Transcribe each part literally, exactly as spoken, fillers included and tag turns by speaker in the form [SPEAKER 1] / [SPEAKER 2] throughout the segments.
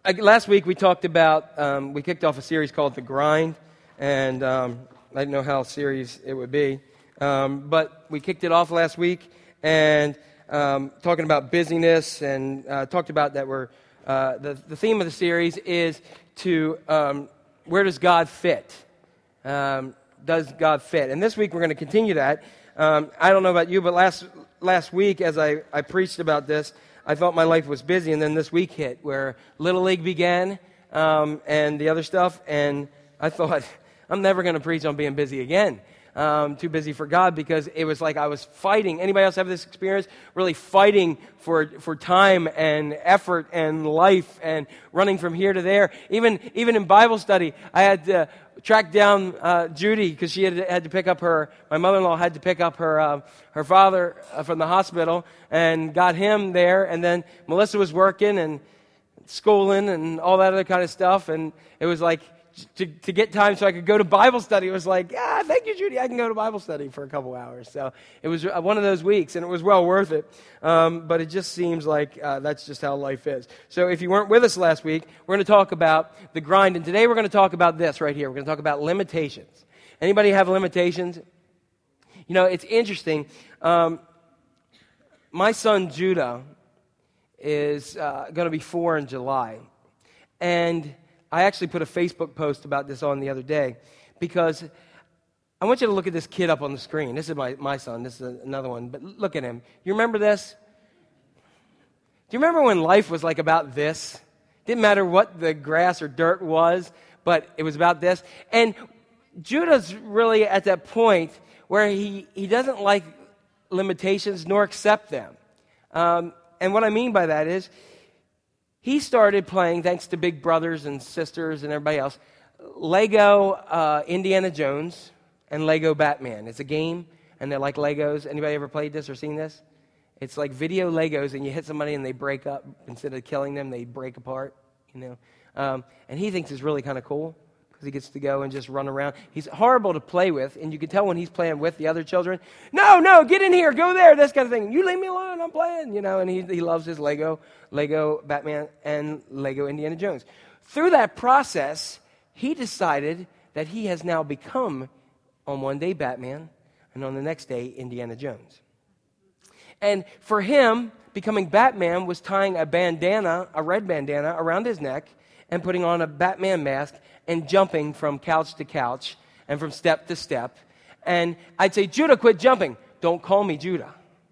[SPEAKER 1] I, last week we talked about, um, we kicked off a series called The Grind, and um, I didn't know how serious it would be, um, but we kicked it off last week, and um, talking about busyness, and uh, talked about that we're, uh, the, the theme of the series is to, um, where does God fit? Um, does God fit? And this week we're going to continue that. Um, I don't know about you, but last last week as I, I preached about this, I felt my life was busy, and then this week hit where Little League began um, and the other stuff, and I thought, I'm never going to preach on being busy again. Um, too busy for God, because it was like I was fighting. Anybody else have this experience? Really fighting for for time and effort and life and running from here to there. Even even in Bible study, I had to track down uh, Judy because she had, had to pick up her, my mother-in-law had to pick up her uh, her father uh, from the hospital and got him there. And then Melissa was working and schooling and all that other kind of stuff. And it was like, To, to get time so I could go to Bible study, it was like, yeah, thank you, Judy, I can go to Bible study for a couple hours. So it was one of those weeks, and it was well worth it. Um, but it just seems like uh, that's just how life is. So if you weren't with us last week, we're going to talk about the grind, and today we're going to talk about this right here. We're going to talk about limitations. Anybody have limitations? You know, it's interesting. Um, my son, Judah, is uh, going to be four in July, and I actually put a Facebook post about this on the other day because I want you to look at this kid up on the screen. This is my, my son. This is another one. But look at him. You remember this? Do you remember when life was like about this? Didn't matter what the grass or dirt was, but it was about this. And Judah's really at that point where he, he doesn't like limitations nor accept them. Um, and what I mean by that is, he started playing, thanks to big brothers and sisters and everybody else, Lego uh, Indiana Jones and Lego Batman. It's a game, and they're like Legos. Anybody ever played this or seen this? It's like video Legos, and you hit somebody and they break up. Instead of killing them, they break apart, you know. Um, and he thinks it's really kind of cool because he gets to go and just run around. He's horrible to play with, and you can tell when he's playing with the other children. No, no, get in here, go there, this kind of thing. You leave me alone, I'm playing, you know. And he he loves his Lego, Lego Batman and Lego Indiana Jones. Through that process, he decided that he has now become, on one day, Batman, and on the next day, Indiana Jones. And for him, becoming Batman was tying a bandana, a red bandana, around his neck and putting on a Batman mask and jumping from couch to couch and from step to step. And I'd say, Judah, quit jumping. Don't call me Judah.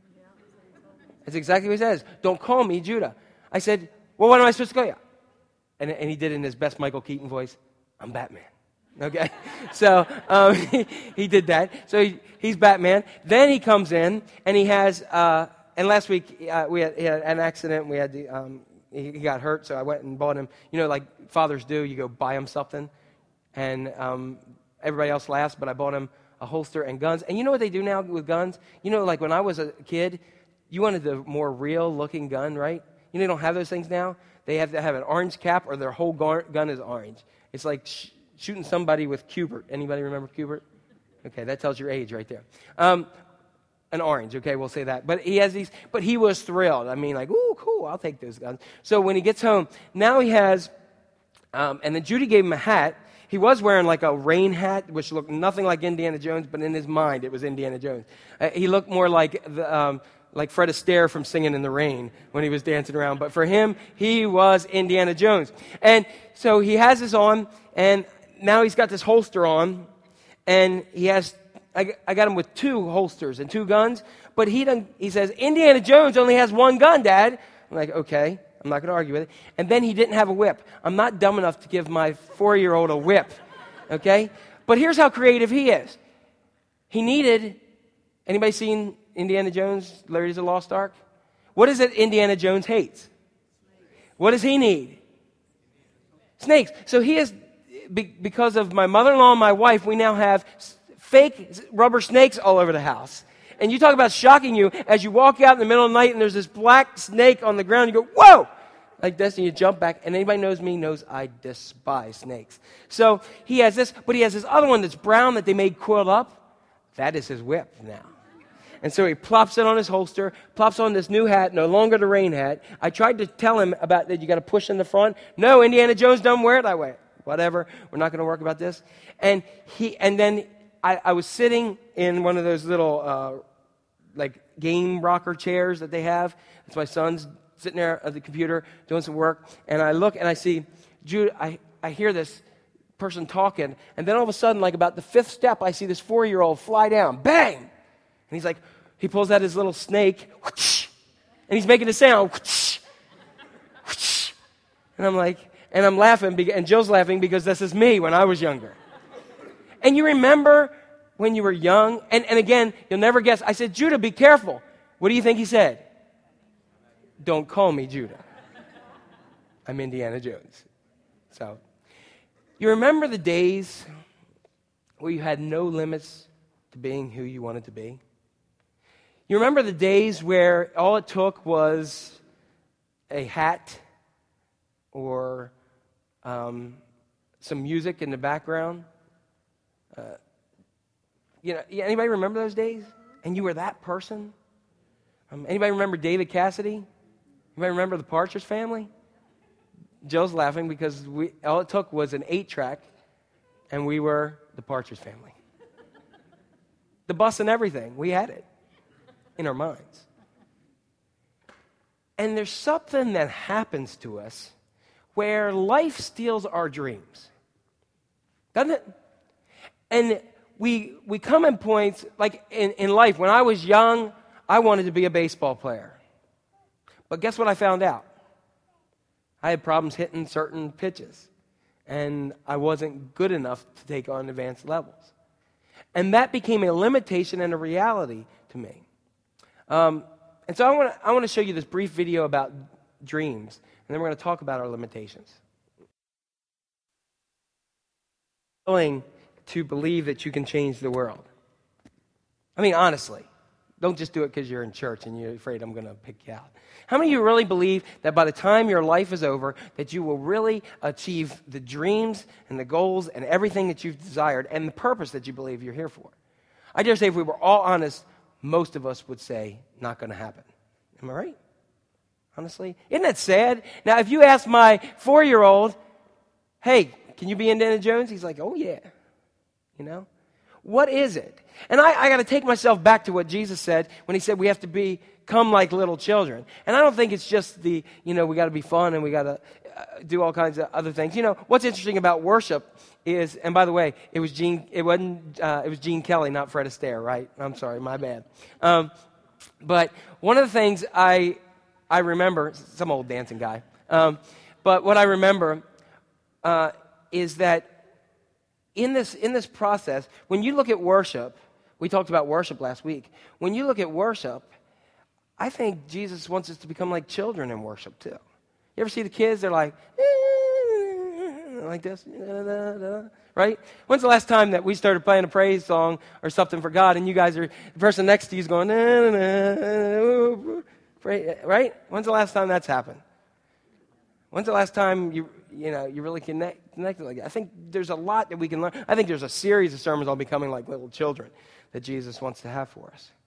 [SPEAKER 1] That's exactly what he says. Don't call me Judah. I said, well, what am I supposed to call you? And, and he did it in his best Michael Keaton voice. I'm Batman. Okay? So um, he, he did that. So he, he's Batman. Then he comes in and he has, uh, and last week uh, we had, he had an accident. We had the, um, he, he got hurt, so I went and bought him, you know, like fathers do, you go buy him something. And um, everybody else laughs, but I bought him a holster and guns. And you know what they do now with guns? You know, like when I was a kid, you wanted the more real-looking gun, right? You know, they don't have those things now. They have to have an orange cap or their whole gar- gun is orange. It's like sh- shooting somebody with Cubert. Anybody remember Cubert? Okay, that tells your age right there. Um, an orange, okay, we'll say that. But he has these, but he was thrilled. I mean, like, ooh, cool, I'll take those guns. So when he gets home, now he has, um, and then Judy gave him a hat. He was wearing like a rain hat, which looked nothing like Indiana Jones, but in his mind, it was Indiana Jones. Uh, he looked more like the, um, like Fred Astaire from Singing in the Rain when he was dancing around. But for him, he was Indiana Jones. And so he has this on, and now he's got this holster on, and he has, I, I got him with two holsters and two guns, but he done, he says, Indiana Jones only has one gun, Dad. I'm like, okay, I'm not going to argue with it. And then he didn't have a whip. I'm not dumb enough to give my four-year-old a whip, okay? But here's how creative he is. He needed, anybody seen Indiana Jones, Raiders of the Lost Ark? What is it Indiana Jones hates? What does he need? Snakes. So he is, because of my mother-in-law and my wife, we now have fake rubber snakes all over the house. And you talk about shocking you as you walk out in the middle of the night and there's this black snake on the ground. You go, whoa! Like this, and you jump back. And anybody knows me knows I despise snakes. So he has this, but he has this other one that's brown that they made coiled up. That is his whip now. And so he plops it on his holster, plops on this new hat, no longer the rain hat. I tried to tell him about that you got to push in the front. No, Indiana Jones don't wear it that way. Whatever, we're not going to work about this. And he, and then I, I was sitting in one of those little, uh, like, game rocker chairs that they have. It's my son's sitting there at the computer doing some work. And I look and I see, Jude, I, I hear this person talking. And then all of a sudden, like about the fifth step, I see this four-year-old fly down. Bang! And he's like, he pulls out his little snake. Whoosh, and he's making a sound. Whoosh, whoosh. And I'm like... And I'm laughing, and Jill's laughing because this is me when I was younger. And you remember when you were young? And, and again, you'll never guess. I said, Judah, be careful. What do you think he said? Don't call me Judah. I'm Indiana Jones. So, you remember the days where you had no limits to being who you wanted to be? You remember the days where all it took was a hat or um, some music in the background? Uh, you know, anybody remember those days? And you were that person? Um, anybody remember David Cassidy? Anybody remember the Partridge Family? Jill's laughing because we all it took was an eight-track, and we were the Partridge Family. The bus and everything, we had it in our minds. And there's something that happens to us where life steals our dreams. Doesn't it? And we we come in points, like in, in life, when I was young, I wanted to be a baseball player. But guess what I found out? I had problems hitting certain pitches. And I wasn't good enough to take on advanced levels. And that became a limitation and a reality to me. Um, and so I want to I want to show you this brief video about dreams. And then we're going to talk about our limitations. Willing to believe that you can change the world. I mean, honestly. Don't just do it because you're in church and you're afraid I'm going to pick you out. How many of you really believe that by the time your life is over, that you will really achieve the dreams and the goals and everything that you've desired and the purpose that you believe you're here for? I dare say if we were all honest, most of us would say, not going to happen. Am I right? Honestly? Isn't that sad? Now, if you ask my four-year-old, hey, can you be Indiana Jones? He's like, oh, yeah. You know? What is it? And I, I got to take myself back to what Jesus said when he said we have to become like little children. And I don't think it's just the, you know, we got to be fun and we got to uh, do all kinds of other things. You know, what's interesting about worship is, and by the way, it was Gene, it wasn't, uh, it was Gene Kelly, not Fred Astaire, right? I'm sorry, my bad. Um, but one of the things I... I remember, some old dancing guy, um, but what I remember uh, is that in this in this process, when you look at worship, we talked about worship last week, when you look at worship, I think Jesus wants us to become like children in worship too. You ever see the kids? They're like, like this, right? When's the last time that we started playing a praise song or something for God and you guys are, the person next to you is going, nah, nah, nah, right? When's the last time that's happened? When's the last time you you know you really connect, connected like that? I think there's a lot that we can learn. I think there's a series of sermons on becoming like little children that Jesus wants to have for us.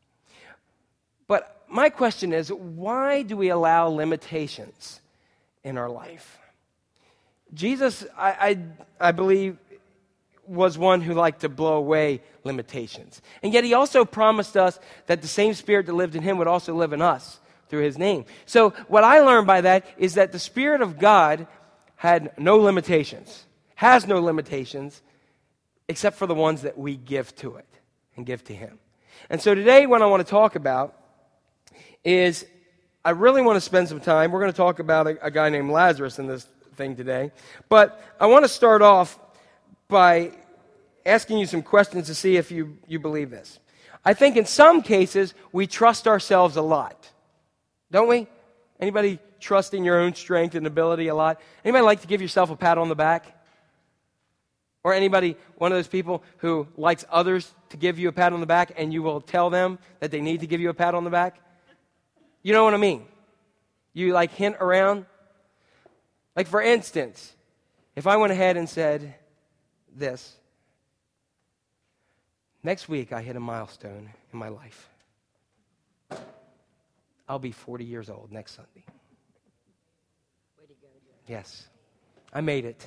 [SPEAKER 1] But my question is, why do we allow limitations in our life? Jesus, I I, I believe, was one who liked to blow away limitations. And yet he also promised us that the same Spirit that lived in him would also live in us through his name. So what I learned by that is that the Spirit of God had no limitations, has no limitations, except for the ones that we give to it and give to him. And so today what I want to talk about is, I really want to spend some time, we're going to talk about a, a guy named Lazarus in this thing today, but I want to start off by asking you some questions to see if you, you believe this. I think in some cases we trust ourselves a lot. Don't we? Anybody trust in your own strength and ability a lot? Anybody like to give yourself a pat on the back? Or anybody, one of those people who likes others to give you a pat on the back and you will tell them that they need to give you a pat on the back? You know what I mean? You like hint around? Like for instance, if I went ahead and said this, next week I hit a milestone in my life. I'll be forty years old next Sunday.
[SPEAKER 2] Way to go, Jeff.
[SPEAKER 1] Yes, I made it.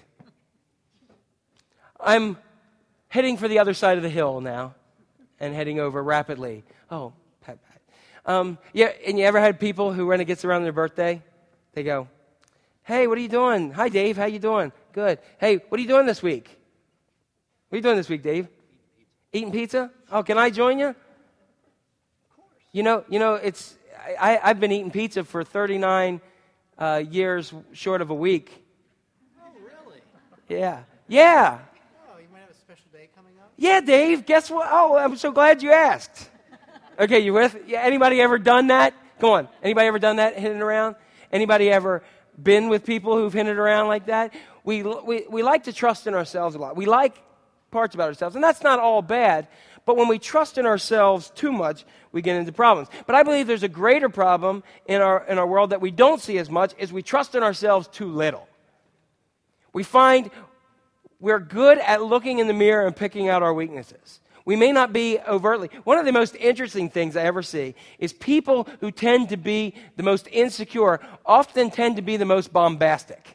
[SPEAKER 1] I'm heading for the other side of the hill now and heading over rapidly. Oh, pat, pat. Um, yeah, and you ever had people who, when it gets around their birthday, they go, hey, what are you doing? Hi, Dave, how you doing? Good. Hey, what are you doing this week? What are you doing this week, Dave? Eating pizza? Oh, can I join you? Of course. You know, you know, it's I, I've been eating pizza for thirty-nine uh, years short of a week.
[SPEAKER 2] Oh, really?
[SPEAKER 1] Yeah. Yeah.
[SPEAKER 2] Oh, you might have a special day coming up?
[SPEAKER 1] Yeah, Dave, guess what? Oh, I'm so glad you asked. Okay, you with? Yeah, anybody ever done that? Go on. Anybody ever done that, hitting around? Anybody ever been with people who've hinted around like that? We, we, we like to trust in ourselves a lot. We like parts about ourselves, and that's not all bad, but when we trust in ourselves too much, we get into problems. But I believe there's a greater problem in our, in our world that we don't see as much, is we trust in ourselves too little. We find we're good at looking in the mirror and picking out our weaknesses. We may not be overtly. One of the most interesting things I ever see is people who tend to be the most insecure often tend to be the most bombastic.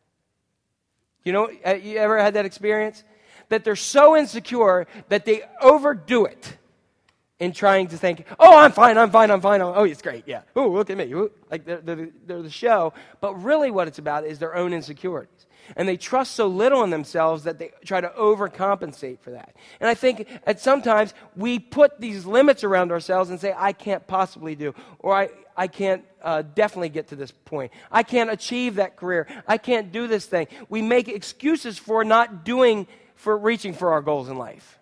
[SPEAKER 1] You know, you ever had that experience? That they're so insecure that they overdo it in trying to think, oh, I'm fine, I'm fine, I'm fine. Oh, it's great, yeah. Oh, look at me. Ooh. Like they're, they're, they're the show. But really what it's about is their own insecurities. And they trust so little in themselves that they try to overcompensate for that. And I think at sometimes we put these limits around ourselves and say, I can't possibly do, or I, I can't uh, definitely get to this point. I can't achieve that career. I can't do this thing. We make excuses for not doing, for reaching for our goals in life.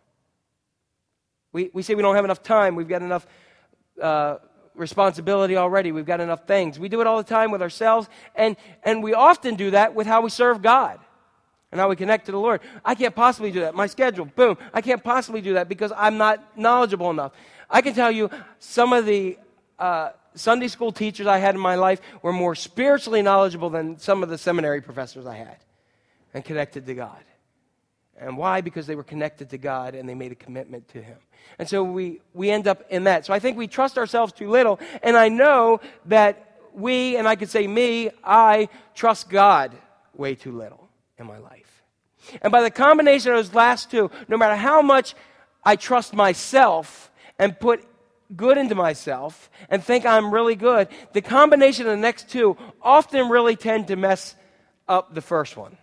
[SPEAKER 1] We, we say we don't have enough time. We've got enough uh, responsibility already. We've got enough things. We do it all the time with ourselves, and, and we often do that with how we serve God and how we connect to the Lord. I can't possibly do that. My schedule, boom. I can't possibly do that because I'm not knowledgeable enough. I can tell you some of the uh, Sunday school teachers I had in my life were more spiritually knowledgeable than some of the seminary professors I had and connected to God. And why? Because they were connected to God and they made a commitment to Him. And so we, we end up in that. So I think we trust ourselves too little. And I know that we, and I could say me, I trust God way too little in my life. And by the combination of those last two, no matter how much I trust myself and put good into myself and think I'm really good, the combination of the next two often really tend to mess up the first one.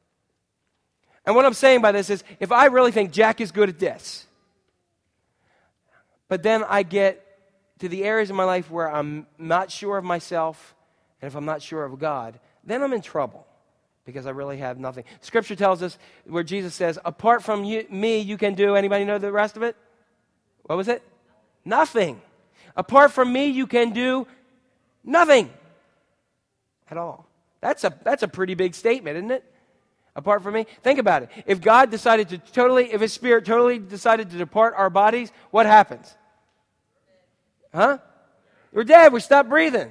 [SPEAKER 1] And what I'm saying by this is, if I really think Jack is good at this, but then I get to the areas of my life where I'm not sure of myself, and if I'm not sure of God, then I'm in trouble because I really have nothing. Scripture tells us where Jesus says, apart from you, me, you can do, anybody know the rest of it? What was it? Nothing. Apart from me, you can do nothing at all. That's a, that's a pretty big statement, isn't it? Apart from me, think about it. If God decided to totally, if His Spirit totally decided to depart our bodies, what happens? Huh? We're dead. We stop breathing.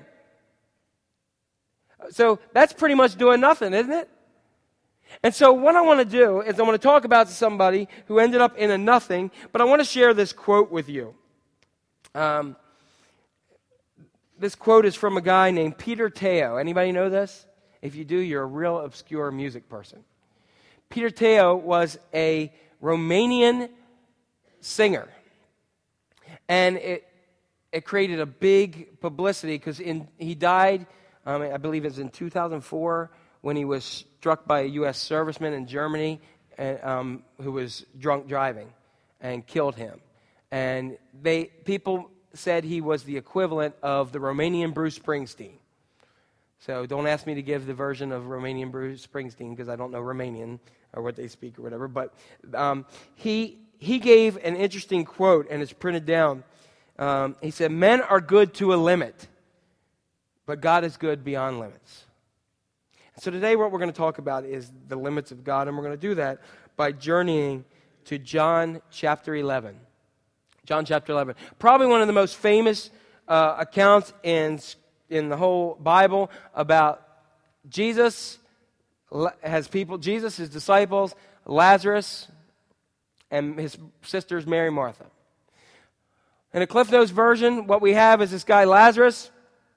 [SPEAKER 1] So that's pretty much doing nothing, isn't it? And so what I want to do is I want to talk about somebody who ended up in a nothing, but I want to share this quote with you. Um, this quote is from a guy named Peter Teo. Anybody know this? If you do, you're a real obscure music person. Peter Teo was a Romanian singer. And it it created a big publicity because he died, um, I believe it was in two thousand four, when he was struck by a U S serviceman in Germany and, um, who was drunk driving and killed him. And they people said he was the equivalent of the Romanian Bruce Springsteen. So don't ask me to give the version of Romanian Bruce Springsteen because I don't know Romanian or what they speak or whatever. But um, he he gave an interesting quote, and it's printed down. Um, he said, men are good to a limit, but God is good beyond limits. So today what we're going to talk about is the limits of God, and we're going to do that by journeying to John chapter eleven. John chapter eleven. Probably one of the most famous uh, accounts in in the whole Bible about Jesus has people, Jesus, his disciples, Lazarus, and his sisters Mary and Martha. In a Cliff Notes version, what we have is this guy Lazarus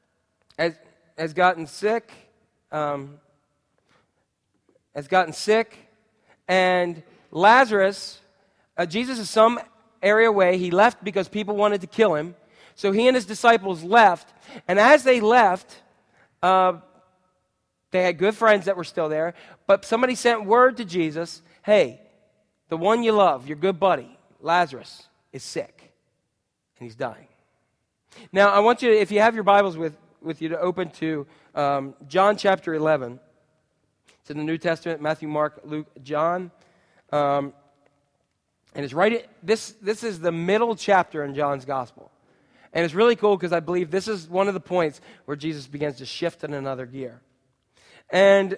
[SPEAKER 1] has, has gotten sick, um, has gotten sick, and Lazarus, uh, Jesus is some area away. He left because people wanted to kill him. So he and his disciples left, and as they left, uh, they had good friends that were still there, but somebody sent word to Jesus, hey, the one you love, your good buddy, Lazarus, is sick, and he's dying. Now, I want you to, if you have your Bibles with, with you, to open to um, John chapter eleven. It's in the New Testament, Matthew, Mark, Luke, John. Um, and it's right, at, this, this is the middle chapter in John's Gospel. And it's really cool because I believe this is one of the points where Jesus begins to shift in another gear. And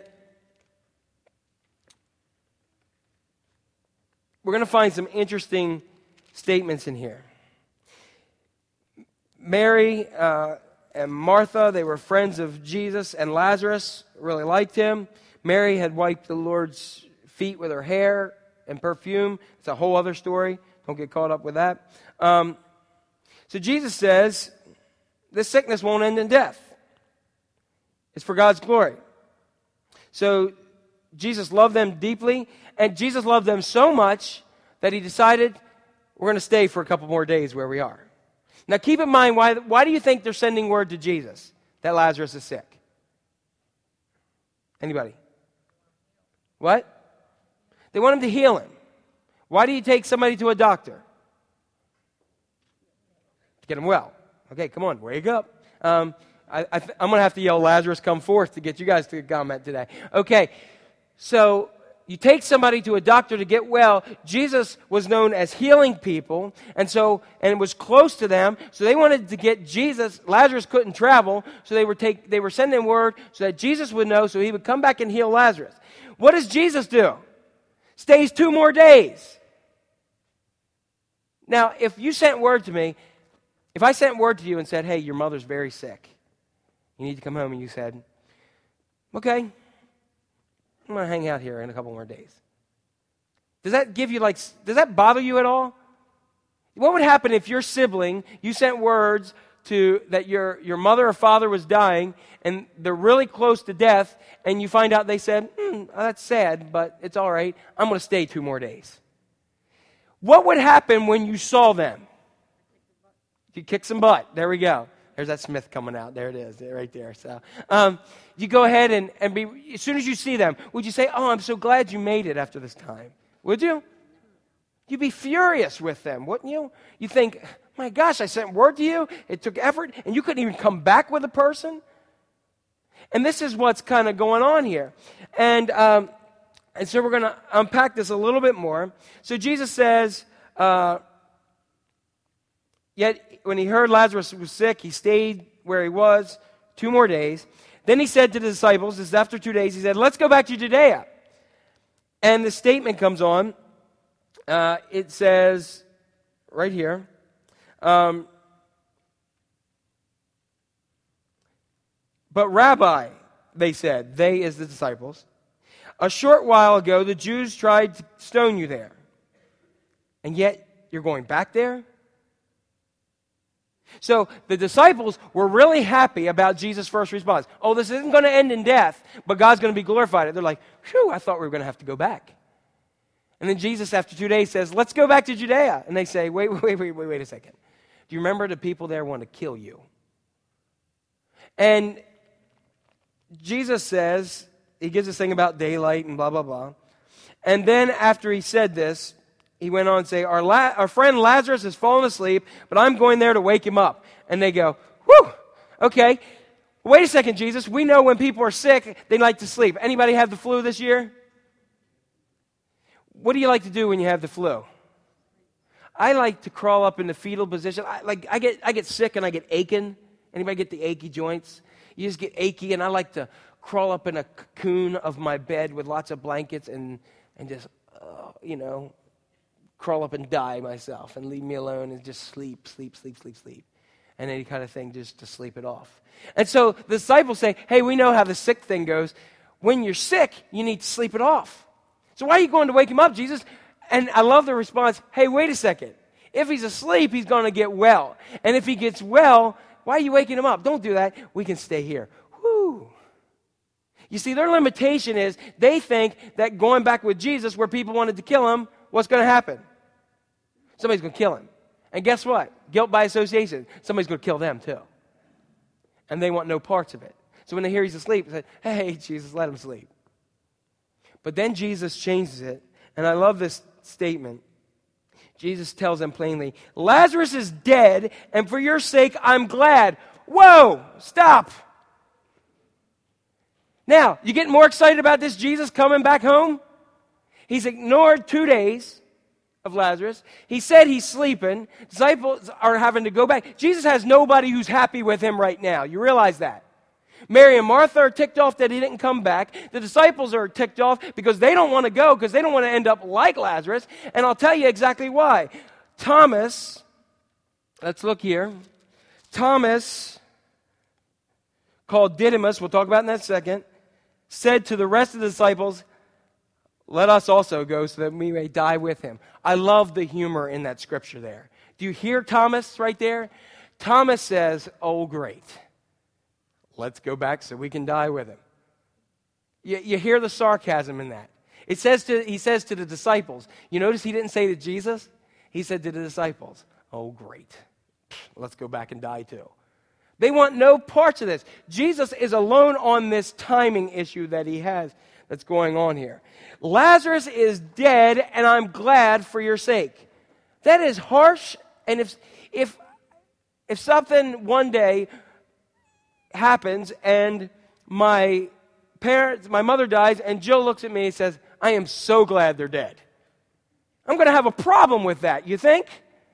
[SPEAKER 1] we're going to find some interesting statements in here. Mary uh, and Martha, they were friends of Jesus, and Lazarus really liked him. Mary had wiped the Lord's feet with her hair and perfume. It's a whole other story. Don't get caught up with that. Um, so Jesus says, this sickness won't end in death. It's for God's glory. So Jesus loved them deeply, and Jesus loved them so much that he decided we're going to stay for a couple more days where we are. Now keep in mind, why, why do you think they're sending word to Jesus that Lazarus is sick? Anybody? What? They want him to heal him. Why do you take somebody to a doctor? To get him well. Okay, come on, wake up. Um, I, I th- I'm going to have to yell, Lazarus, come forth, to get you guys to comment today. Okay, so you take somebody to a doctor to get well. Jesus was known as healing people, and so and it was close to them. So they wanted to get Jesus. Lazarus couldn't travel, so they were take they were sending word so that Jesus would know, so he would come back and heal Lazarus. What does Jesus do? Stays two more days. Now, if you sent word to me, if I sent word to you and said, "Hey, your mother's very sick. You need to come home," and you said, "Okay, I'm going to hang out here in a couple more days." Does that give you like, does that bother you at all? What would happen if your sibling, you sent words to that your, your mother or father was dying and they're really close to death, and you find out they said, hmm, that's sad, but it's all right. I'm going to stay two more days. What would happen when you saw them? You kick some butt. There we go. There's that Smith coming out. There it is, right there. So um, you go ahead and, and be, as soon as you see them, would you say, "Oh, I'm so glad you made it after this time"? Would you? You'd be furious with them, wouldn't you? You think, my gosh, I sent word to you. It took effort, and you couldn't even come back with a person? And this is what's kind of going on here. And, um, and so we're going to unpack this a little bit more. So Jesus says, uh, yet when he heard Lazarus was sick, he stayed where he was two more days. Then he said to the disciples, this is after two days, he said, "Let's go back to Judea." And the statement comes on. Uh, it says right here, um, "But Rabbi," they said, they is the disciples, "a short while ago the Jews tried to stone you there, and yet you're going back there?" So the disciples were really happy about Jesus' first response. Oh, this isn't going to end in death, but God's going to be glorified. They're like, phew, I thought we were going to have to go back. And then Jesus, after two days, says, "Let's go back to Judea." And they say, wait, wait, wait, wait, wait a second. Do you remember the people there want to kill you? And Jesus says, he gives this thing about daylight and blah, blah, blah. And then after he said this, he went on to say, our, La- our friend Lazarus has fallen asleep, but I'm going there to wake him up. And they go, whew, okay. Wait a second, Jesus. We know when people are sick, they like to sleep. Anybody have the flu this year? What do you like to do when you have the flu? I like to crawl up in the fetal position. I, like I get I get sick and I get aching. Anybody get the achy joints? You just get achy, and I like to crawl up in a cocoon of my bed with lots of blankets and, and just, uh, you know, crawl up and die myself and leave me alone and just sleep, sleep, sleep, sleep, sleep. And any kind of thing just to sleep it off. And so the disciples say, hey, we know how the sick thing goes. When you're sick, you need to sleep it off. So why are you going to wake him up, Jesus? And I love the response, hey, wait a second. If he's asleep, he's going to get well. And if he gets well, Why are you waking him up? Don't do that. We can stay here. Whew. You see, their limitation is they think that going back with Jesus where people wanted to kill him, what's going to happen? Somebody's going to kill him. And guess what? Guilt by association. Somebody's going to kill them too. And they want no parts of it. So when they hear he's asleep, they say, hey, Jesus, let him sleep. But then Jesus changes it. And I love this statement. Jesus tells them plainly, Lazarus is dead, and for your sake, I'm glad. Whoa, stop. Now, you getting more excited about this Jesus coming back home? He's ignored two days of Lazarus. He said he's sleeping. Disciples are having to go back. Jesus has nobody who's happy with him right now. You realize that? Mary and Martha are ticked off that he didn't come back. The disciples are ticked off because they don't want to go because they don't want to end up like Lazarus. And I'll tell you exactly why. Thomas, let's look here. Thomas, called Didymus, we'll talk about in that second, said to the rest of the disciples, let us also go so that we may die with him. I love the humor in that scripture there. Do you hear Thomas right there? Thomas says, oh, great. Let's go back so we can die with him. You, you hear the sarcasm in that. It says to, he says to the disciples, you notice he didn't say to Jesus, he said to the disciples, oh, great. Let's go back and die too. They want no parts of this. Jesus is alone on this timing issue that he has that's going on here. Lazarus is dead, and I'm glad for your sake. That is harsh, and if if if something one day happens and my parents, my mother dies, and Jill looks at me and says, I am so glad they're dead. I'm going to have a problem with that, you think?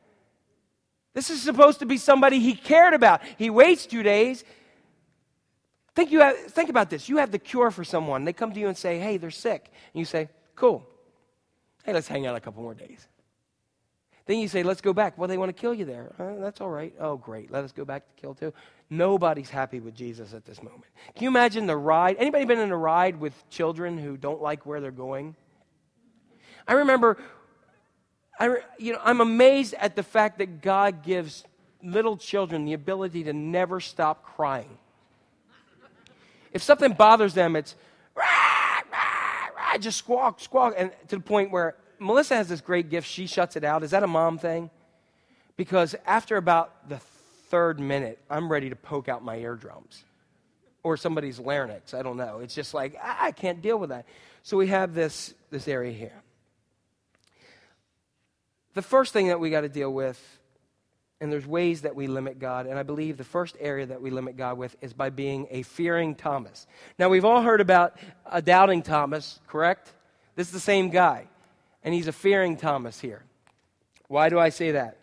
[SPEAKER 1] This is supposed to be somebody he cared about. He waits two days. Think you have, think about this. You have the cure for someone. They come to you and say, hey, they're sick. And you say, cool. Hey, let's hang out a couple more days. Then you say, let's go back. Well, they want to kill you there. Uh, that's all right. Oh, great. Let us go back to kill too. Nobody's happy with Jesus at this moment. Can you imagine the ride? Anybody been in a ride with children who don't like where they're going? I remember, I re, you know, I'm amazed at the fact that God gives little children the ability to never stop crying. If something bothers them, it's rah, rah, rah, just squawk, squawk, and to the point where Melissa has this great gift. She shuts it out. Is that a mom thing? Because after about the third minute, I'm ready to poke out my eardrums or somebody's larynx. I don't know. It's just like, I can't deal with that. So we have this, this area here. The first thing that we got to deal with, and there's ways that we limit God, and I believe the first area that we limit God with is by being a fearing Thomas. Now, we've all heard about a doubting Thomas, correct? This is the same guy, and he's a fearing Thomas here. Why do I say that?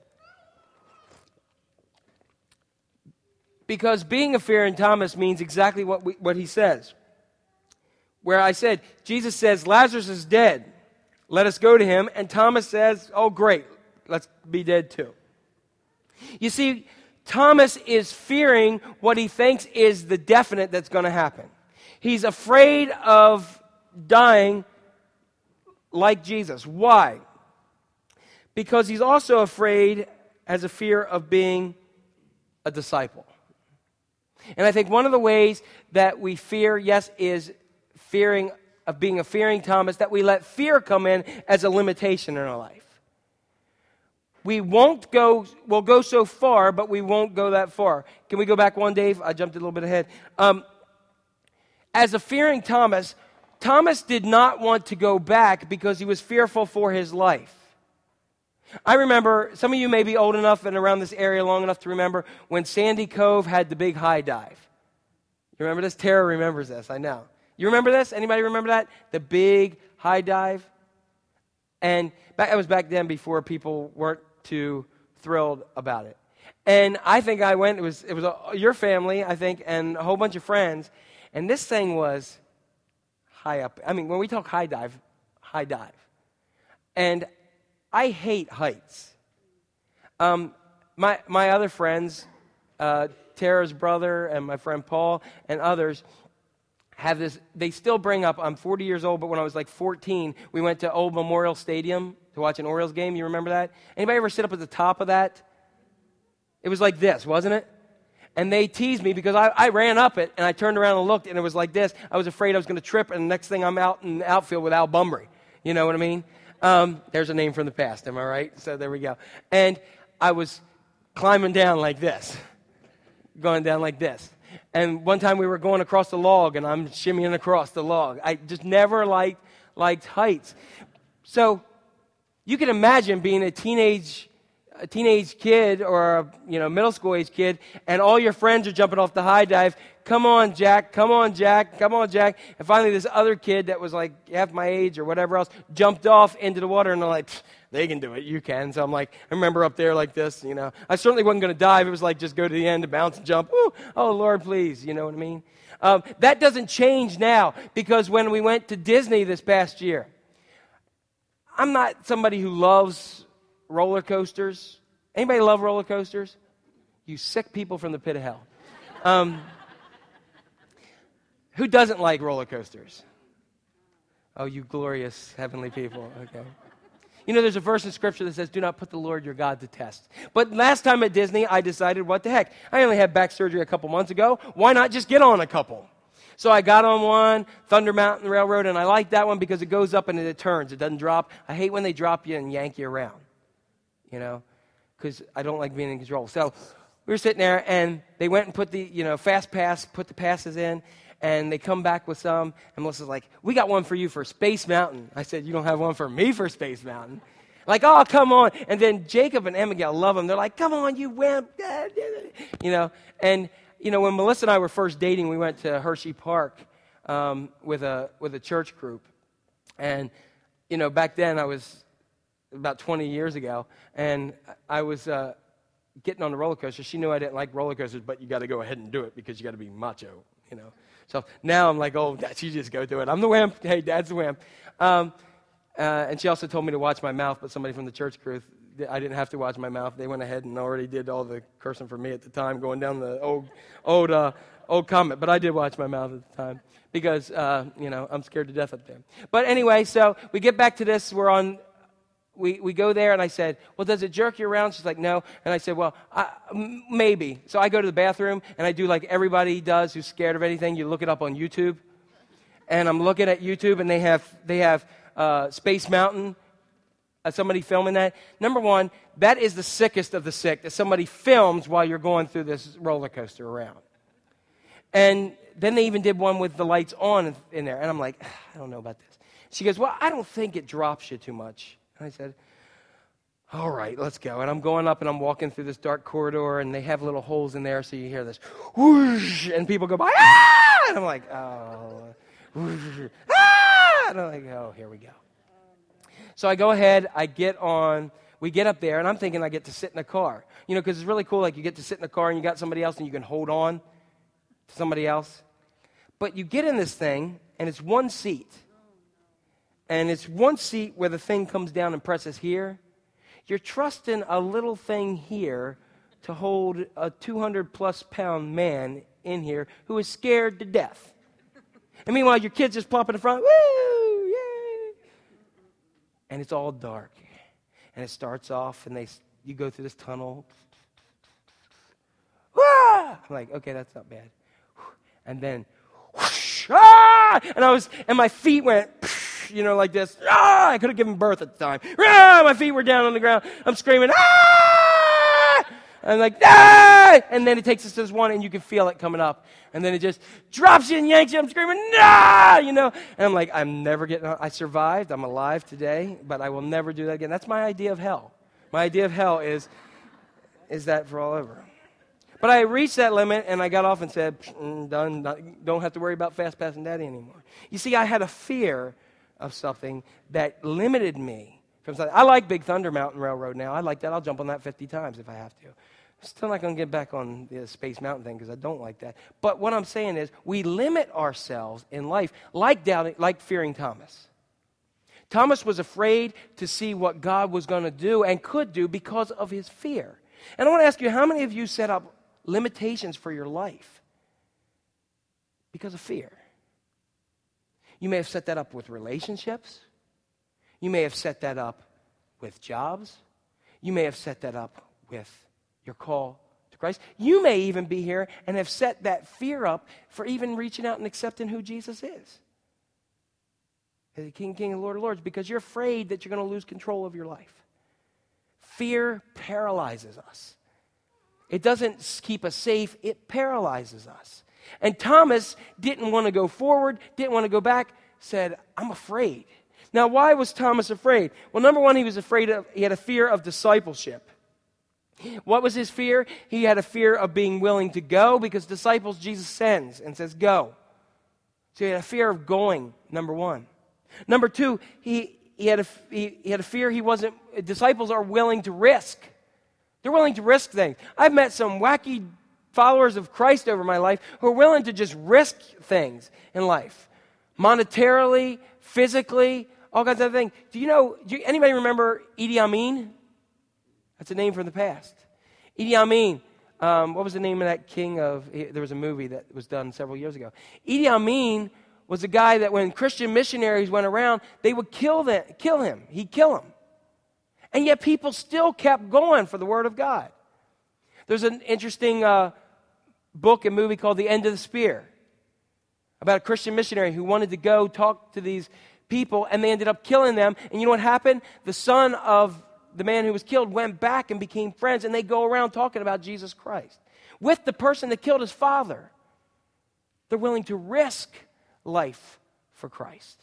[SPEAKER 1] Because being a fearing Thomas means exactly what we, what he says. Where I said, Jesus says, Lazarus is dead. Let us go to him. And Thomas says, oh, great. Let's be dead too. You see, Thomas is fearing what he thinks is the definite that's going to happen. He's afraid of dying like Jesus. Why? Because he's also afraid, has a fear of being a disciple. And I think one of the ways that we fear, yes, is fearing of being a fearing Thomas, that we let fear come in as a limitation in our life. We won't go, we'll go so far, but we won't go that far. Can we go back one, Dave? I jumped a little bit ahead. Um, as a fearing Thomas, Thomas did not want to go back because he was fearful for his life. I remember, some of you may be old enough and around this area long enough to remember when Sandy Cove had the big high dive. You remember this? Tara remembers this, I know. You remember this? Anybody remember that? The big high dive? And back, that was back then before people weren't too thrilled about it. And I think I went, it was it was a, your family, I think, and a whole bunch of friends. And this thing was high up. I mean, when we talk high dive, high dive. And I hate heights. Um, my my other friends, uh, Tara's brother and my friend Paul and others, have this, they still bring up, I'm forty years old, but when I was like fourteen, we went to Old Memorial Stadium to watch an Orioles game. You remember that? Anybody ever sit up at the top of that? It was like this, wasn't it? And they teased me because I, I ran up it, and I turned around and looked, and it was like this. I was afraid I was going to trip, and the next thing I'm out in the outfield with Al Bunbury. You know what I mean? Um, there's a name from the past, am I right? So there we go. And I was climbing down like this, going down like this. And one time we were going across the log, and I'm shimmying across the log. I just never liked, liked heights. So you can imagine being a teenage a teenage kid or a you know middle school age kid, and all your friends are jumping off the high dive. Come on, Jack. Come on, Jack. Come on, Jack. And finally this other kid that was like half my age or whatever else jumped off into the water, and they're like, they can do it. You can. So I'm like, I remember up there like this, you know. I certainly wasn't going to dive. It was like just go to the end and bounce and jump. Ooh, oh, Lord, please. You know what I mean? Um, that doesn't change now, because when we went to Disney this past year, I'm not somebody who loves roller coasters. Anybody love roller coasters? You sick people from the pit of hell. Um, who doesn't like roller coasters? Oh, you glorious heavenly people. Okay. You know, there's a verse in Scripture that says, do not put the Lord your God to test. But last time at Disney, I decided, what the heck? I only had back surgery a couple months ago. Why not just get on a couple? So I got on one, Thunder Mountain Railroad, and I like that one because it goes up and it turns. It doesn't drop. I hate when they drop you and yank you around, you know, because I don't like being in control. So we were sitting there, and they went and put the, you know, fast pass, put the passes in, and they come back with some, and Melissa's like, we got one for you for Space Mountain. I said, you don't have one for me for Space Mountain? Like, oh, come on. And then Jacob and Abigail love them. They're like, come on, you wimp. You know, and, you know, when Melissa and I were first dating, we went to Hershey Park um, with a with a church group. And, you know, back then I was about twenty years ago, and I was uh, getting on the roller coaster. She knew I didn't like roller coasters, but you got to go ahead and do it because you got to be macho, you know. So now I'm like, oh, Dad, you just go do it. I'm the wimp. Hey, Dad's the wimp. Um, uh, and she also told me to watch my mouth, but somebody from the church crew, I didn't have to watch my mouth. They went ahead and already did all the cursing for me at the time, going down the old old, uh, old Comet. But I did watch my mouth at the time because, uh, you know, I'm scared to death up there. But anyway, so we get back to this. We're on... We we go there, and I said, well, does it jerk you around? She's like, no. And I said, well, I, m- maybe. So I go to the bathroom, and I do like everybody does who's scared of anything. You look it up on YouTube. And I'm looking at YouTube, and they have they have uh, Space Mountain, uh, somebody filming that. Number one, that is the sickest of the sick, that somebody films while you're going through this roller coaster around. And then they even did one with the lights on in there. And I'm like, I don't know about this. She goes, well, I don't think it drops you too much. I said, all right, let's go. And I'm going up, and I'm walking through this dark corridor, and they have little holes in there, so you hear this whoosh, and people go by, ah! And I'm like, oh, whoosh, ah! And I'm like, oh, here we go. So I go ahead, I get on, we get up there, and I'm thinking I get to sit in a car. You know, because it's really cool, like you get to sit in a car, and you got somebody else, and you can hold on to somebody else. But you get in this thing, and it's one seat. And it's one seat where the thing comes down and presses here. You're trusting a little thing here to hold a two hundred plus pound man in here who is scared to death. And meanwhile, your kid's just plop in the front, woo, yay. And it's all dark. And it starts off, and they you go through this tunnel. I'm like, okay, that's not bad. And then, whoosh, ah! And I was, and my feet went, you know, like this. Ah! I could have given birth at the time. Ah! My feet were down on the ground. I'm screaming, ah! I'm like, ah! And then it takes us to this one, and you can feel it coming up. And then it just drops you and yanks you. I'm screaming, nah! You know? And I'm like, I'm never getting out. I survived. I'm alive today, but I will never do that again. That's my idea of hell. My idea of hell is, is that for all over. But I reached that limit, and I got off and said, mm, done. Not, don't have to worry about fast passing daddy anymore. You see, I had a fear of something that limited me from something. I like Big Thunder Mountain Railroad now. I like that. I'll jump on that fifty times if I have to. I'm still not going to get back on the Space Mountain thing because I don't like that. But what I'm saying is we limit ourselves in life like doubting, like fearing Thomas. Thomas was afraid to see what God was going to do and could do because of his fear. And I want to ask you, how many of you set up limitations for your life because of fear? You may have set that up with relationships. You may have set that up with jobs. You may have set that up with your call to Christ. You may even be here and have set that fear up for even reaching out and accepting who Jesus is. As the King, King, and Lord of Lords, because you're afraid that you're going to lose control of your life. Fear paralyzes us. It doesn't keep us safe, it paralyzes us. And Thomas didn't want to go forward, didn't want to go back, said, I'm afraid. Now, why was Thomas afraid? Well, number one, he was afraid of, he had a fear of discipleship. What was his fear? He had a fear of being willing to go, because disciples Jesus sends and says, go. So he had a fear of going, number one. Number two, he, he, had a, he, he had a fear he wasn't, disciples are willing to risk. They're willing to risk things. I've met some wacky followers of Christ over my life who are willing to just risk things in life. Monetarily, physically, all kinds of things. Do you know, do you, anybody remember Idi Amin? That's a name from the past. Idi Amin, um, what was the name of that king of, there was a movie that was done several years ago. Idi Amin was a guy that when Christian missionaries went around, they would kill, them, kill him. He'd kill him. And yet people still kept going for the Word of God. There's an interesting uh, book and movie called The End of the Spear about a Christian missionary who wanted to go talk to these people, and they ended up killing them. And you know what happened? The son of the man who was killed went back and became friends, and they go around talking about Jesus Christ with the person that killed his father. They're willing to risk life for Christ.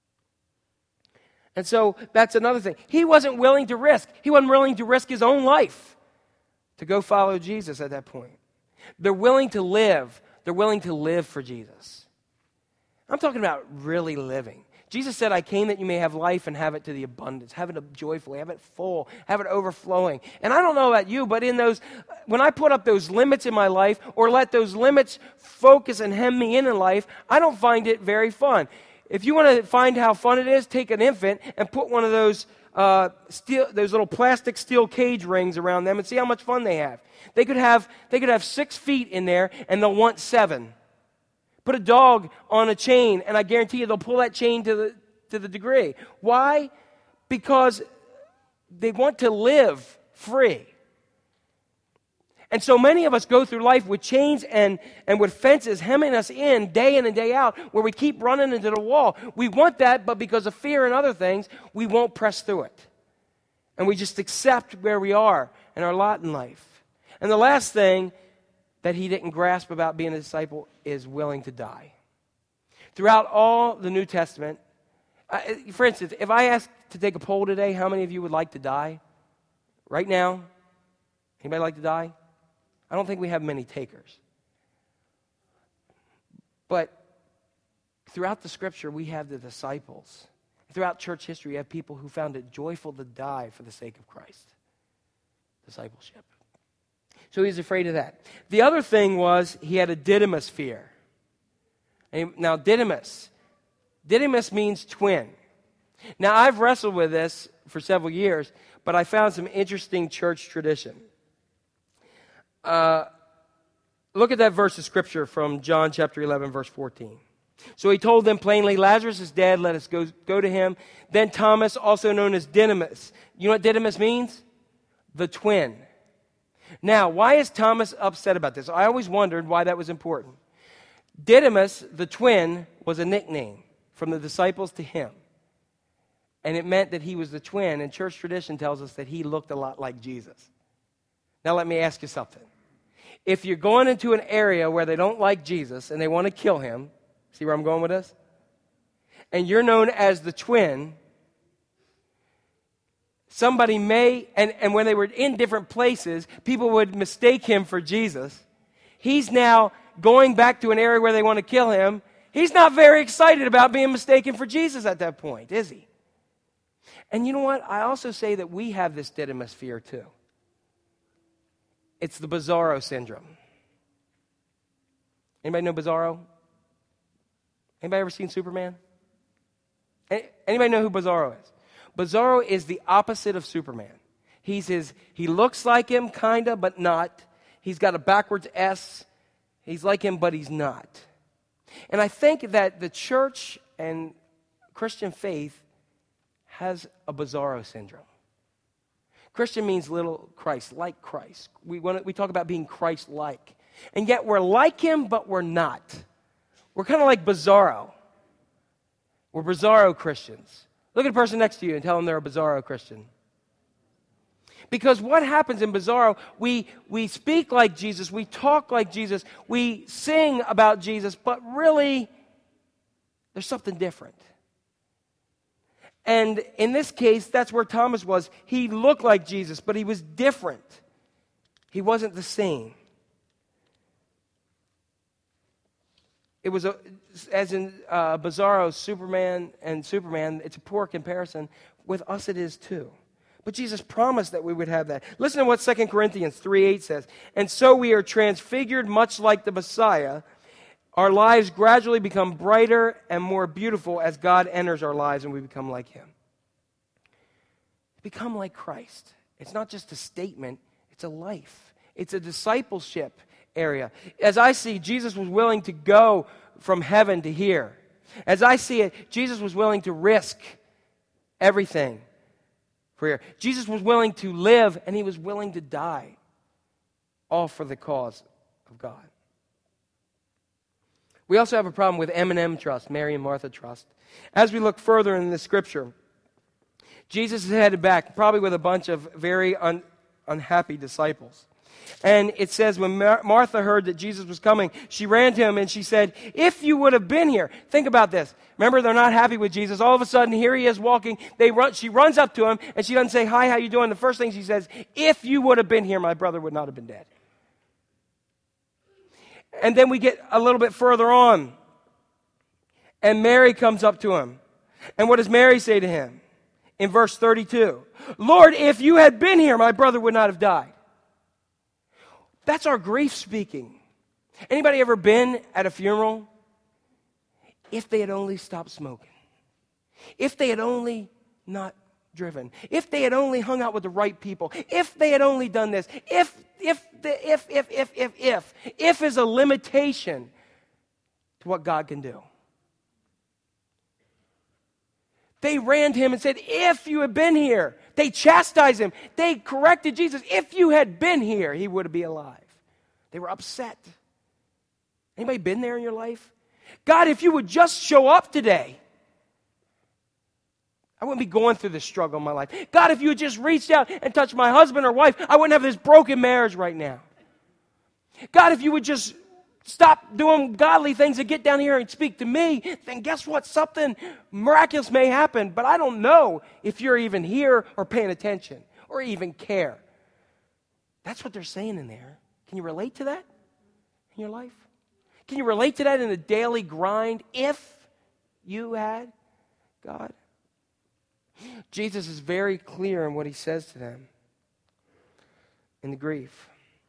[SPEAKER 1] And so that's another thing. He wasn't willing to risk. He wasn't willing to risk his own life to go follow Jesus at that point. They're willing to live. They're willing to live for Jesus. I'm talking about really living. Jesus said, I came that you may have life and have it to the abundance, have it joyfully, have it full, have it overflowing. And I don't know about you, but in those, when I put up those limits in my life or let those limits focus and hem me in in life, I don't find it very fun. If you want to find how fun it is, take an infant and put one of those uh, steel, those little plastic steel cage rings around them and see how much fun they have. They could have they could have six feet in there and they'll want seven. Put a dog on a chain and I guarantee you they'll pull that chain to the to the degree. Why? Because they want to live free. And so many of us go through life with chains and, and with fences hemming us in day in and day out, where we keep running into the wall. We want that, but because of fear and other things, we won't press through it. And we just accept where we are and our lot in life. And the last thing that he didn't grasp about being a disciple is willing to die. Throughout all the New Testament, uh, for instance, if I asked to take a poll today, how many of you would like to die? Right now, anybody like to die? I don't think we have many takers. But throughout the Scripture, we have the disciples. Throughout church history, we have people who found it joyful to die for the sake of Christ. Discipleship. So he was afraid of that. The other thing was he had a Didymus fear. And now, Didymus. Didymus means twin. Now, I've wrestled with this for several years, but I found some interesting church tradition. Uh, look at that verse of Scripture from John chapter eleven, verse fourteen. So he told them plainly, Lazarus is dead, let us go, go to him. Then Thomas, also known as Didymus. You know what Didymus means? The twin. Now, why is Thomas upset about this? I always wondered why that was important. Didymus, the twin, was a nickname from the disciples to him. And it meant that he was the twin, and church tradition tells us that he looked a lot like Jesus. Now let me ask you something. If you're going into an area where they don't like Jesus and they want to kill him, see where I'm going with this? And you're known as the twin, somebody may, and, and when they were in different places, people would mistake him for Jesus. He's now going back to an area where they want to kill him. He's not very excited about being mistaken for Jesus at that point, is he? And you know what? I also say that we have this Didymus fear too. It's the Bizarro syndrome. Anybody know Bizarro? Anybody ever seen Superman? Anybody know who Bizarro is? Bizarro is the opposite of Superman. He's his, he looks like him, kind of, but not. He's got a backwards S. He's like him, but he's not. And I think that the church and Christian faith has a Bizarro syndrome. Christian means little Christ, like Christ. We, want to, we talk about being Christ-like. And yet we're like him, but we're not. We're kind of like Bizarro. We're Bizarro Christians. Look at the person next to you and tell them they're a Bizarro Christian. Because what happens in Bizarro, we, we speak like Jesus, we talk like Jesus, we sing about Jesus, but really, there's something different. And in this case, that's where Thomas was. He looked like Jesus, but he was different. He wasn't the same. It was, a, as in uh, Bizarro, Superman and Superman, it's a poor comparison. With us it is too. But Jesus promised that we would have that. Listen to what Second Corinthians three eight says. And so we are transfigured much like the Messiah. Our lives gradually become brighter and more beautiful as God enters our lives and we become like him. Become like Christ. It's not just a statement, it's a life. It's a discipleship area. As I see, Jesus was willing to go from heaven to here. As I see it, Jesus was willing to risk everything for here. Jesus was willing to live and he was willing to die, all for the cause of God. We also have a problem with M and M trust, Mary and Martha trust. As we look further in the scripture, Jesus is headed back, probably with a bunch of very un, unhappy disciples. And it says when Mar- Martha heard that Jesus was coming, she ran to him and she said, if you would have been here. Think about this. Remember, they're not happy with Jesus. All of a sudden, here he is walking. They run, she runs up to him and she doesn't say, hi, how you doing? The first thing she says, if you would have been here, my brother would not have been dead. And then we get a little bit further on. And Mary comes up to him. And what does Mary say to him? In verse thirty-two, Lord, if you had been here, my brother would not have died. That's our grief speaking. Anybody ever been at a funeral? If they had only stopped smoking. If they had only not driven. If they had only hung out with the right people. If they had only done this. If, if, the, if, if, if, if, if. If is a limitation to what God can do. They ran to him and said, if you had been here. They chastised him. They corrected Jesus. If you had been here, he would be alive. They were upset. Anybody been there in your life? God, if you would just show up today, I wouldn't be going through this struggle in my life. God, if you had just reached out and touched my husband or wife, I wouldn't have this broken marriage right now. God, if you would just stop doing godly things and get down here and speak to me, then guess what? Something miraculous may happen, but I don't know if you're even here or paying attention or even care. That's what they're saying in there. Can you relate to that in your life? Can you relate to that in the daily grind if you had God? Jesus is very clear in what he says to them in the grief.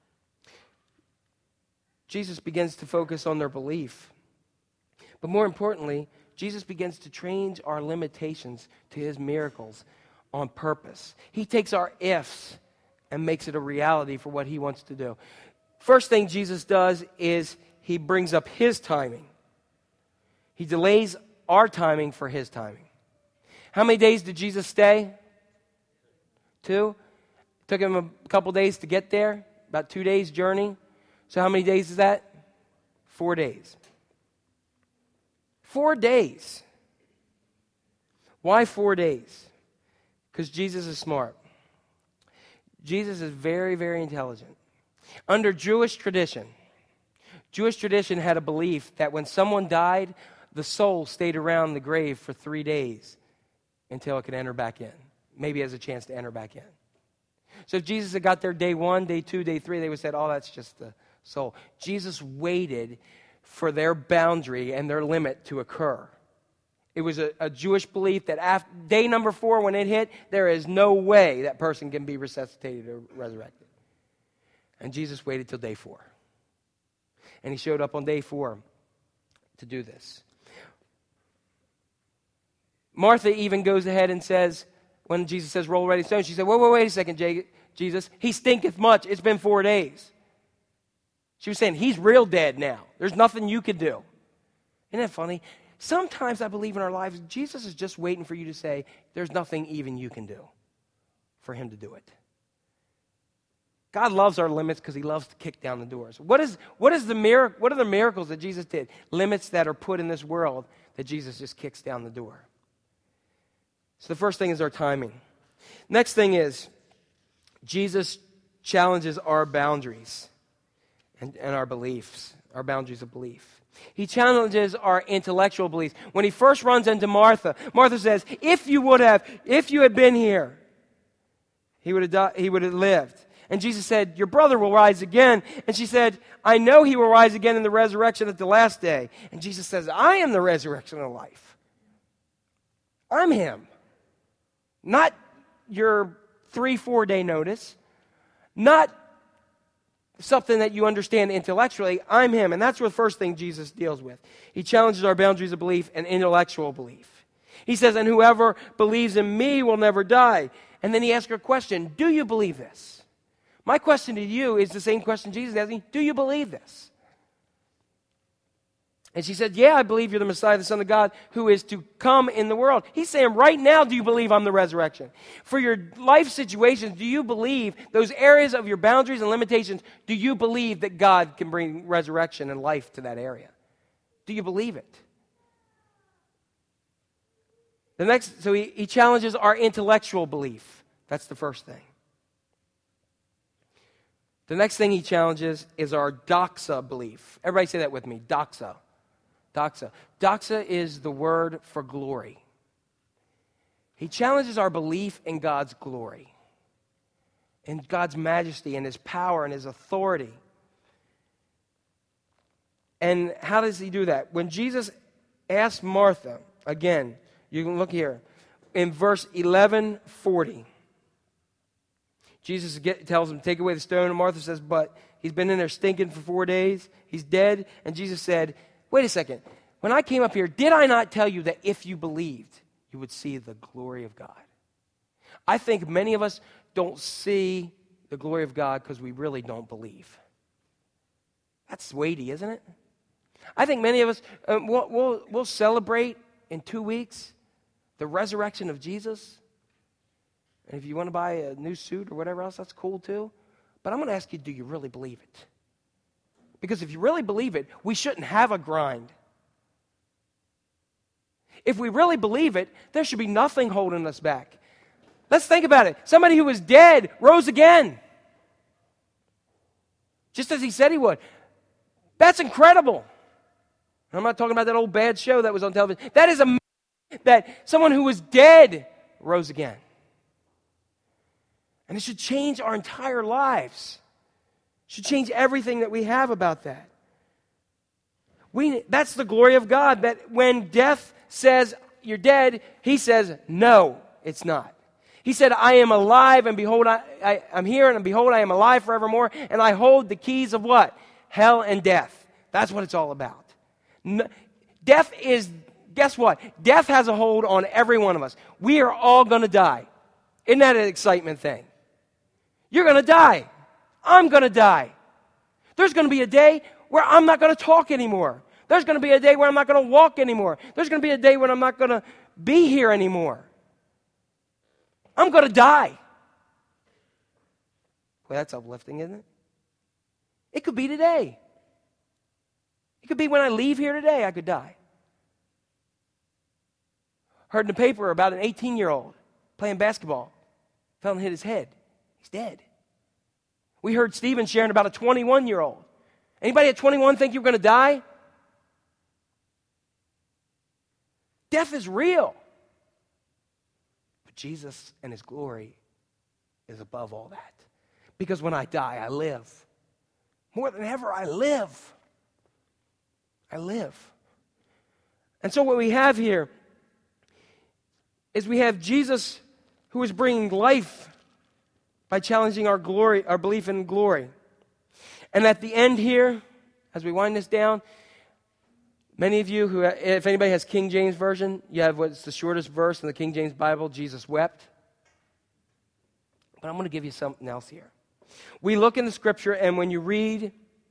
[SPEAKER 1] Jesus begins to focus on their belief. But more importantly, Jesus begins to change our limitations to his miracles on purpose. He takes our ifs and makes it a reality for what he wants to do. First thing Jesus does is he brings up his timing. He delays our timing for his timing. How many days did Jesus stay? Two. It took him a couple days to get there, about two days' journey. So how many days is that? Four days. Four days. Why four days? Because Jesus is smart. Jesus is very, very intelligent. Under Jewish tradition, Jewish tradition had a belief that when someone died, the soul stayed around the grave for three days until it could enter back in. Maybe has a chance to enter back in. So if Jesus had got there day one, day two, day three, they would have said, oh, that's just the soul. Jesus waited for their boundary and their limit to occur. It was a, a Jewish belief that after day number four, when it hit, there is no way that person can be resuscitated or resurrected. And Jesus waited till day four. And he showed up on day four to do this. Martha even goes ahead and says, when Jesus says, roll ready stone, she said, wait, wait, wait a second, Jesus. He stinketh much. It's been four days. She was saying, he's real dead now. There's nothing you can do. Isn't that funny? Sometimes I believe in our lives, Jesus is just waiting for you to say, there's nothing even you can do for him to do it. God loves our limits because he loves to kick down the doors. What is, what is the miracle, what are the miracles that Jesus did? Limits that are put in this world that Jesus just kicks down the door. So the first thing is our timing. Next thing is Jesus challenges our boundaries and, and our beliefs, our boundaries of belief. He challenges our intellectual beliefs. When he first runs into Martha, Martha says, if you would have, if you had been here, he would have died, he would have lived. And Jesus said, your brother will rise again. And she said, I know he will rise again in the resurrection at the last day. And Jesus says, I am the resurrection of life. I'm him. Not your three, four day notice. Not something that you understand intellectually. I'm him. And that's the first thing Jesus deals with. He challenges our boundaries of belief and intellectual belief. He says, and whoever believes in me will never die. And then he asks her a question, do you believe this? My question to you is the same question Jesus asked me, do you believe this? And she said, yeah, I believe you're the Messiah, the Son of God, who is to come in the world. He's saying, right now, do you believe I'm the resurrection? For your life situations, do you believe those areas of your boundaries and limitations, do you believe that God can bring resurrection and life to that area? Do you believe it? The next, so he, he challenges our intellectual belief. That's the first thing. The next thing he challenges is our doxa belief. Everybody say that with me, doxa. Doxa. Doxa is the word for glory. He challenges our belief in God's glory, in God's majesty and his power and his authority. And how does he do that? When Jesus asked Martha, again, you can look here, in verse eleven forty. Jesus get, tells him, take away the stone. And Martha says, but he's been in there stinking for four days. He's dead. And Jesus said, wait a second. When I came up here, did I not tell you that if you believed, you would see the glory of God? I think many of us don't see the glory of God because we really don't believe. That's weighty, isn't it? I think many of us, um, we'll, we'll, we'll celebrate in two weeks the resurrection of Jesus. And if you want to buy a new suit or whatever else, that's cool too. But I'm going to ask you, do you really believe it? Because if you really believe it, we shouldn't have a grind. If we really believe it, there should be nothing holding us back. Let's think about it. Somebody who was dead rose again. Just as he said he would. That's incredible. I'm not talking about that old bad show that was on television. That is amazing that someone who was dead rose again. And it should change our entire lives. It should change everything that we have about that. We, that's the glory of God, that when death says, you're dead, he says, no, it's not. He said, I am alive, and behold, I, I, I'm here, and behold, I am alive forevermore, and I hold the keys of what? Hell and death. That's what it's all about. No, death is, guess what? Death has a hold on every one of us. We are all going to die. Isn't that an excitement thing? You're going to die. I'm going to die. There's going to be a day where I'm not going to talk anymore. There's going to be a day where I'm not going to walk anymore. There's going to be a day when I'm not going to be here anymore. I'm going to die. Well, that's uplifting, isn't it? It could be today. It could be when I leave here today, I could die. Heard in the paper about an eighteen-year-old playing basketball. Fell and hit his head. He's dead. We heard Stephen sharing about a twenty-one-year-old. Anybody at twenty-one think you're going to die? Death is real. But Jesus and his glory is above all that. Because when I die, I live. More than ever, I live. I live. And so what we have here is we have Jesus who is bringing life by challenging our glory, our belief in glory. And at the end here, as we wind this down, many of you who, if anybody has King James Version, you have what's the shortest verse in the King James Bible, Jesus wept. But I'm going to give you something else here. We look in the scripture, and when you read,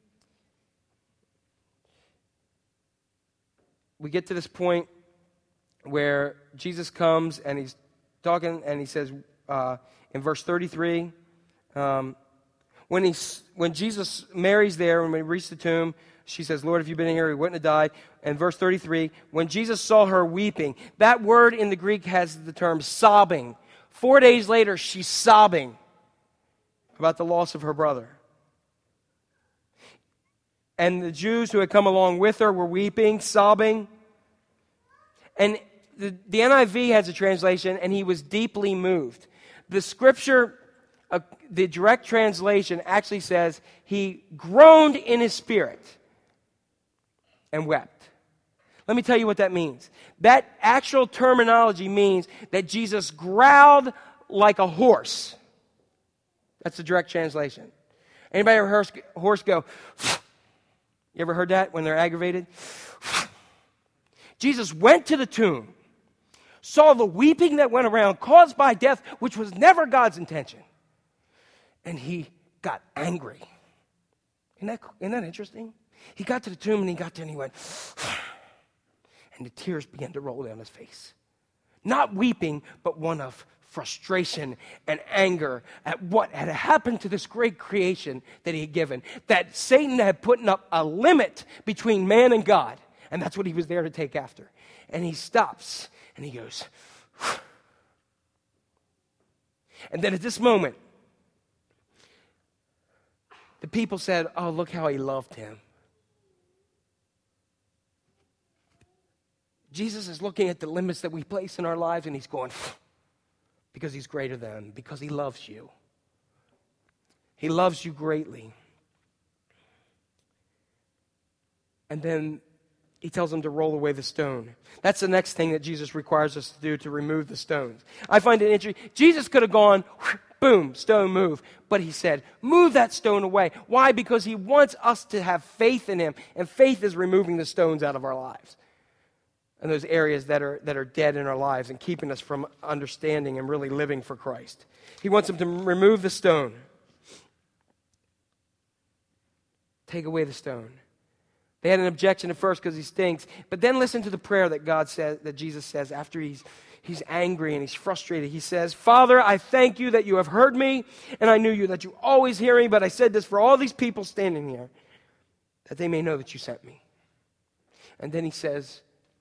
[SPEAKER 1] we get to this point where Jesus comes and he's talking and he says uh, in verse thirty-three, um, When, he, when Jesus, Mary's there, when we reach the tomb, she says, Lord, if you'd been here, he wouldn't have died. And verse thirty-three, when Jesus saw her weeping, that word in the Greek has the term sobbing. Four days later, she's sobbing about the loss of her brother. And the Jews who had come along with her were weeping, sobbing. And the, the N I V has a translation, and he was deeply moved. The scripture, uh, the direct translation actually says he groaned in his spirit and wept. Let me tell you what that means. That actual terminology means that Jesus growled like a horse. That's the direct translation. Anybody ever heard a horse go? You ever heard that when they're aggravated? Jesus went to the tomb, saw the weeping that went around caused by death, which was never God's intention, and he got angry. Isn't that, isn't that interesting? He got to the tomb and he got there and he went, and the tears began to roll down his face. Not weeping, but one of frustration and anger at what had happened to this great creation that he had given. That Satan had put up a limit between man and God. And that's what he was there to take after. And he stops and he goes, and then at this moment, the people said, oh, look how he loved him. Jesus is looking at the limits that we place in our lives and he's going, because he's greater than, because he loves you. He loves you greatly. And then he tells them to roll away the stone. That's the next thing that Jesus requires us to do, to remove the stones. I find it interesting. Jesus could have gone, boom, stone move. But he said, move that stone away. Why? Because he wants us to have faith in him. And faith is removing the stones out of our lives. And those areas that are that are dead in our lives and keeping us from understanding and really living for Christ. He wants them to remove the stone. Take away the stone. They had an objection at first because he stinks. But then listen to the prayer that God says, that Jesus says after he's he's angry and he's frustrated. He says, Father, I thank you that you have heard me, and I knew you, that you always hear me, but I said this for all these people standing here, that they may know that you sent me. And then he says,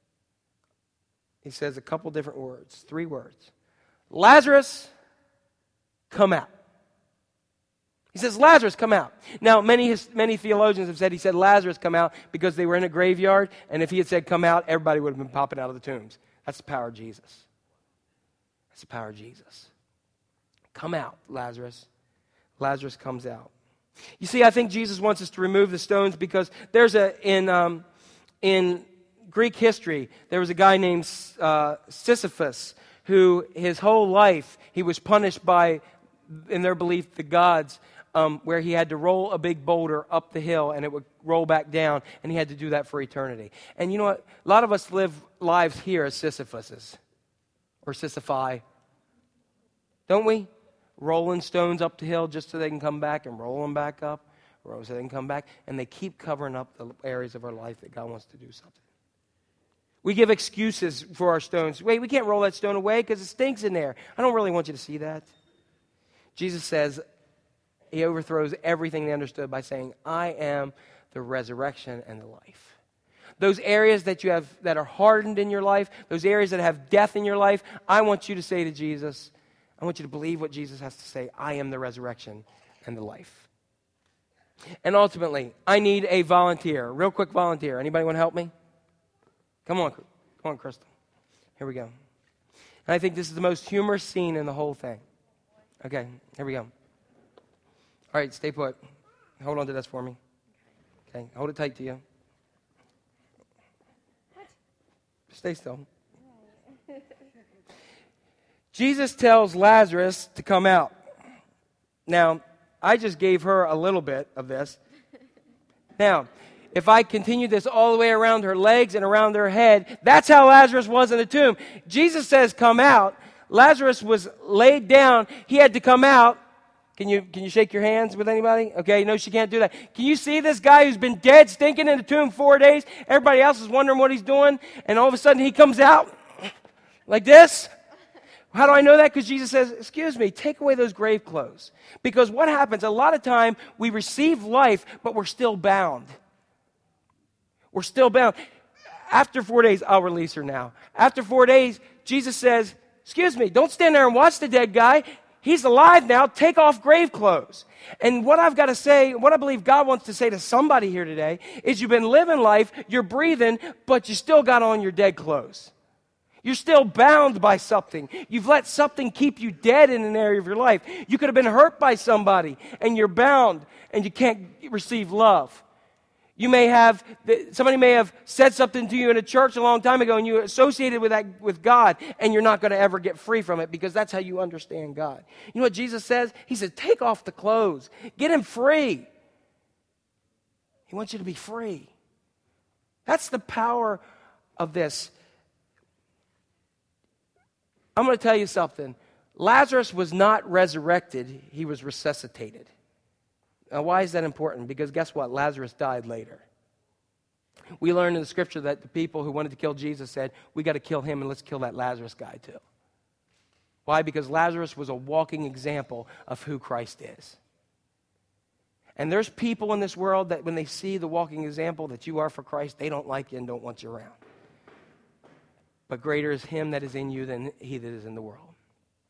[SPEAKER 1] He says a couple different words, three words. Lazarus, come out. He says, Lazarus, come out. Now, many many theologians have said he said Lazarus, come out because they were in a graveyard, and if he had said come out, everybody would have been popping out of the tombs. That's the power of Jesus. That's the power of Jesus. Come out, Lazarus. Lazarus comes out. You see, I think Jesus wants us to remove the stones because there's a, in, um, in Greek history, there was a guy named uh, Sisyphus who his whole life he was punished by, in their belief, the gods, um, where he had to roll a big boulder up the hill and it would roll back down, and he had to do that for eternity. And you know what? A lot of us live lives here as Sisyphuses or Sisyphi, don't we? Rolling stones up the hill just so they can come back and roll them back up, roll so they can come back, and they keep covering up the areas of our life that God wants to do something. We give excuses for our stones. Wait, we can't roll that stone away because it stinks in there. I don't really want you to see that. Jesus says he overthrows everything they understood by saying, I am the resurrection and the life. Those areas that you have that are hardened in your life, those areas that have death in your life, I want you to say to Jesus, I want you to believe what Jesus has to say. I am the resurrection and the life. And ultimately, I need a volunteer, a real quick volunteer. Anybody want to help me? Come on, come on, Crystal. Here we go. And I think this is the most humorous scene in the whole thing. Okay, here we go. All right, stay put. Hold on to this for me. Okay, hold it tight to you. What? Stay still. Jesus tells Lazarus to come out. Now, I just gave her a little bit of this. Now, if I continue this all the way around her legs and around her head, that's how Lazarus was in the tomb. Jesus says, come out. Lazarus was laid down. He had to come out. Can you can you shake your hands with anybody? Okay, no, she can't do that. Can you see this guy who's been dead, stinking in the tomb four days? Everybody else is wondering what he's doing. And all of a sudden he comes out like this. How do I know that? Because Jesus says, excuse me, take away those grave clothes. Because what happens, a lot of time we receive life, but we're still bound. We're still bound. After four days, I'll release her now. After four days, Jesus says, excuse me, don't stand there and watch the dead guy. He's alive now. Take off grave clothes. And what I've got to say, what I believe God wants to say to somebody here today is you've been living life, you're breathing, but you still got on your dead clothes. You're still bound by something. You've let something keep you dead in an area of your life. You could have been hurt by somebody, and you're bound, and you can't receive love. You may have, somebody may have said something to you in a church a long time ago, and you associated with that with God, and you're not going to ever get free from it because that's how you understand God. You know what Jesus says? He says, take off the clothes. Get him free. He wants you to be free. That's the power of this. I'm going to tell you something. Lazarus was not resurrected. He was resuscitated. Now, why is that important? Because guess what? Lazarus died later. We learned in the scripture that the people who wanted to kill Jesus said, we got to kill him and let's kill that Lazarus guy too. Why? Because Lazarus was a walking example of who Christ is. And there's people in this world that when they see the walking example that you are for Christ, they don't like you and don't want you around. But greater is him that is in you than he that is in the world.